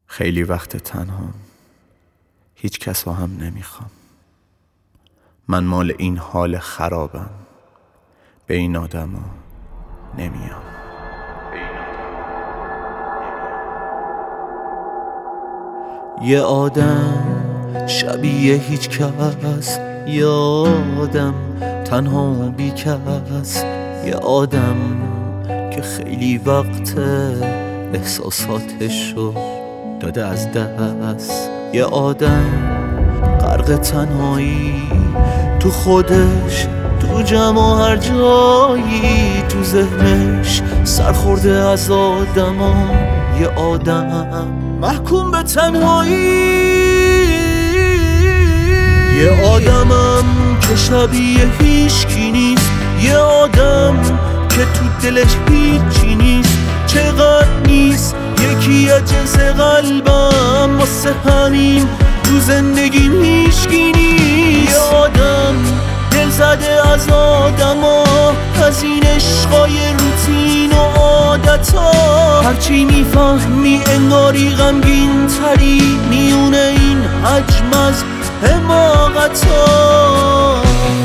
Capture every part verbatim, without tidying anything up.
خیلی وقت تنهام، هیچ کس رو هم نمیخوام. من مال این حال خرابم، به این آدم ها نمیام. یه آدم شبیه هیچ کس، یه آدم تنها بی کس، یه آدم که خیلی وقت احساساتشو داده از دست، یه آدم غرق تنهایی تو خودش، تو جمع و هر جایی، تو ذهنش سرخورده از آدما، یه آدم محکوم به تنهایی، یه آدمم که شبیه هیچکی نیست، یه آدم که تو دلش هیچی نیست، چقدر نیست یکی از جنس قلبم، واسه همین تو زندگیم هیچکی نیست، یه آدم دل زده از آدما، از این عشقای روتین و عادتا، هرچی میفهمی انگاری غمگین تری میونه این حجم از حماقتا.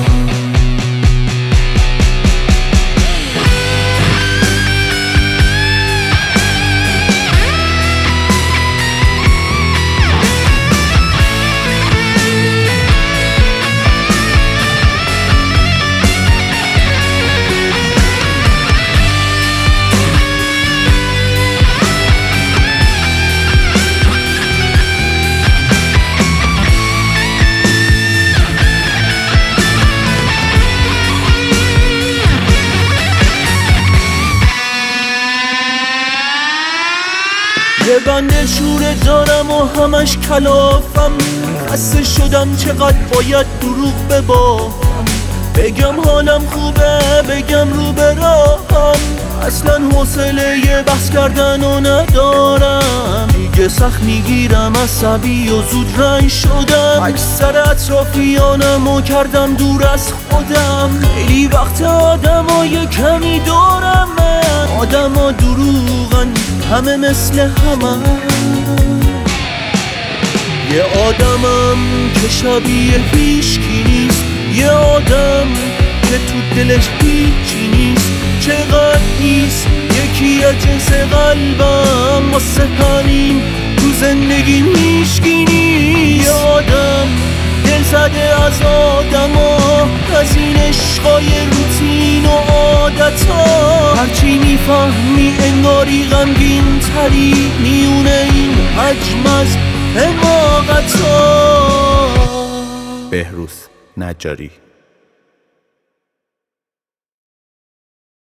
یه بنده شوره دارم و همش کلافم، خسته شدم چقدر باید دروغ ببافم، بگم حالم خوبه بگم رو به راهم، اصلا حوصله یه بحث کردن و ندارم، دیگه سخت میگیرم عصبی و زود رنج شدم، اکثر اطرافیانم و کردم دور از خودم، خیلی وقت آدم ها یه کمی دارم، من آدم ها دروغن همه مثل همه، یه آدمم که شبیه هیچکی نیست، یه آدم که تو دلش هیچی نیست، چقدر نیست یکی از جنس قلبم، واسه همین تو زندگیم هیچکی نیست، یه آدم دل زده از آدما، از این عشقای روتین و عادتا، هرچی میفهمی انگاری غمگین تری میونه این حجم از حماقتا. بهروز نجاری.